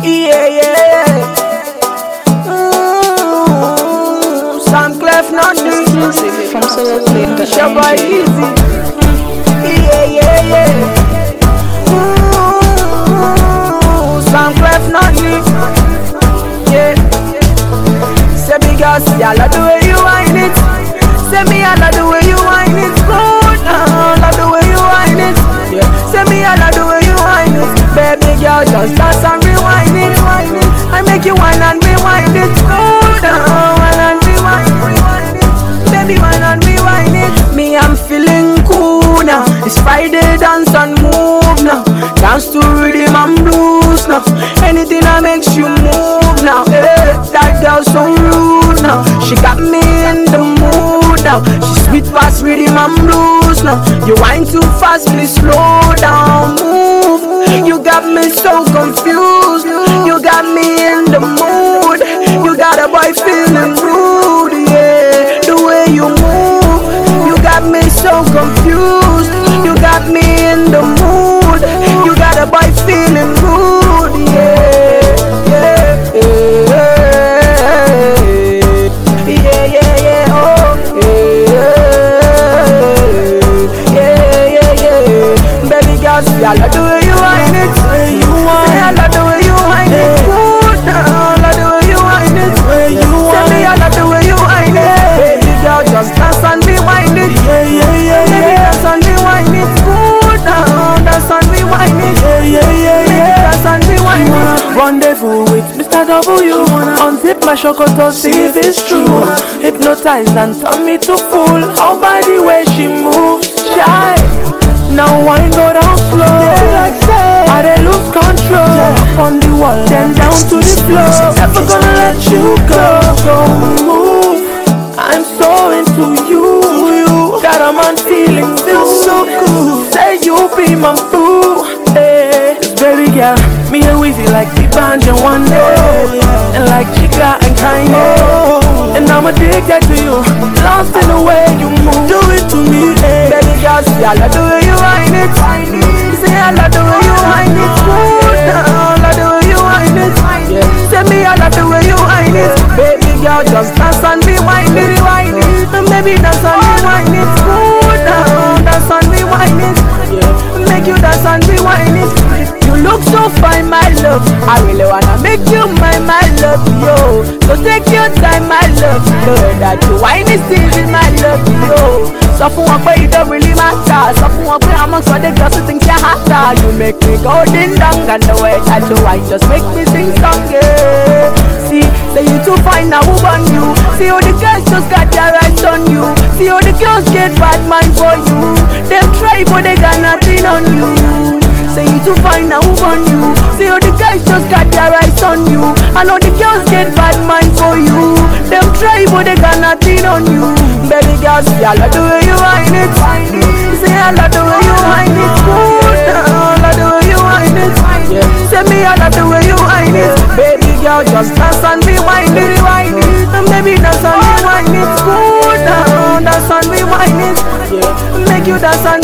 Yeah, yeah. Sam Clef, not me. From Solo Play. Shabba Easy. Yeah, yeah, yeah. Sam Clef, not me. Yeah. Say me girl, see I love the way you whine it. Say me I love the way you whine it. Good, love the way you whine it. Yeah. Say me I love the way you whine it. Baby girl, just dance and rewind it. I make you whine and rewind it. Good, whine and rewind it. Baby, whine and rewind it. Me, I'm feeling cool now. It's Friday, dance and move now. Dance to rhythm and blues now. Anything that makes you move now. Hey, that girl so rude now. She got me in the mood now. She sweet past rhythm and blues now. You whine too fast, please slow down. Move. You got me so confused. You got me in the mood. You got a boy feeling rude. Yeah, the way you move. You got me so confused. You got me in the mood. You got a boy feeling rude. Yeah, yeah, yeah, yeah, yeah, yeah. Oh, yeah, yeah, yeah, yeah. Baby girl, see I love the way you whine it. Say I love the way you whine it. Good, I love the way you whine it. Say me I love the way you whine it. Baby girl, just dance and rewind it. Baby, dance and rewind it. Good, dance and rewind it. Dance and rewind it. Rendezvous with Mr. W. Unzip my chocolate, see if it's true. Hypnotize and turn me to fool. How by the way she moves, shy. Now wine go down slow. I dey lose control. Up on the wall, then down to the floor. Never gonna let you go. Don't move. I'm so into you. Got a man feeling feels so cool. Say you be my boo. Hey, baby girl, me and Weezy like the band and one day, and like Chica and Kanye. And I'm addicted to you, lost in the way you move. Do it to me, hey. Baby girl, see I love the way you whine it. Say I love the way you whine it. Good, I love the way you whine it. Say me I love the way you whine it. Baby girl, just dance and rewind it. Baby, dance and rewind it. Good, dance and rewind it. Make you dance and rewind it. You look so fine, my love. I really wanna make you my love, yo. So take your time, my love. Know that you whine is still in my love, yo. So for one way, it don't really matter. So for one way, I'm amongst all the girls who think you're hotter. You make me go ding dong, and the way that you whine just make me sing song, yeah. See, say you too fine, now who on you? See how the girls just got their eyes on you. See how the girls get bad man for you. Them try, but they got nothing on you. Say you too fine, now who on you? See how the guys just got their eyes on you. I know the girls get bad mind for you. Them try, but they got nothing on you. Baby girl, see I love the way you whine it. Say I love the way you whine it. Good, I love the way you whine it. Say me I love the way you whine it. Baby girl, just dance and rewind it. Baby, dance and rewind it. Good, dance and rewind it. Make you dance and